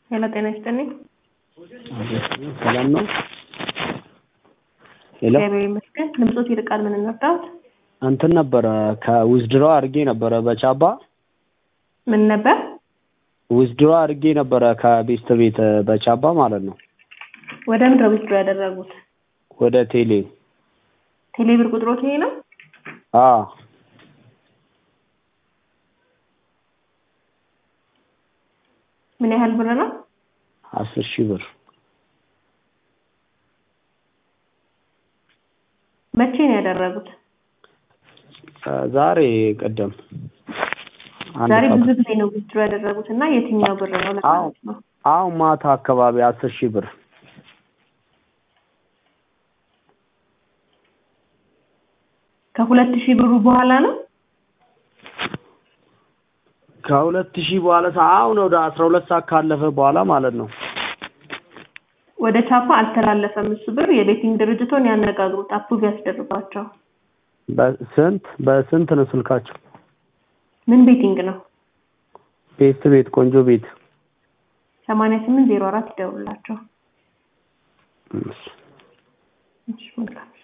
ሄሎ ጤና ይስጥልኝ። ሰላም ነው? ሄሎ እግዚአብሔር ይመስገን። ድምጾት ይርቃል። ምን እንርዳዎት? እንትን ነበረ ከዊዝድሮ አድርጌ ነበረ በቻባ ምን ነበር? ዊዝድሮ አድርጌ ነበረ ከቤስት ቤት በቻባ ማለት ነው። ወደ ምን ነው ዊዝድሮ ያደረጉት? ወደ ቴሌ ብር ቁጥሮት ይሄ ነው? አዎ። ምን ያህል ብር ነው? 10,000 ብር። መቼ ነው ያደረጉት? ዛሬ ቀደም ዛሬ ብዙ ጊዜ ነው ዊዝድሮ ያደረጉት እና የትኛው ብር ነው ለማለት ነው? አዎ ማታ አካባቢ 10,000 ብር። ከ2,000 ብሩ በኋላ ነው? ከ2,000 በኋላ አሁን ወደ 12 ሰዓት ካለፈ በኋላ ማለት ነው። ወደ ቻፓ አልተላለፈም እሱ ብር። የቤቲንግ ድርጅቶን ያነጋግሩት፣ አፕሩቭ ያስደርጓቸው። በስንት ነው ስልካቸው? ምን ቤቲንግ ነው? ቤስት ቤት ቆንጆ ቤት 8804 ይደውላቸው። እሺ። እሺ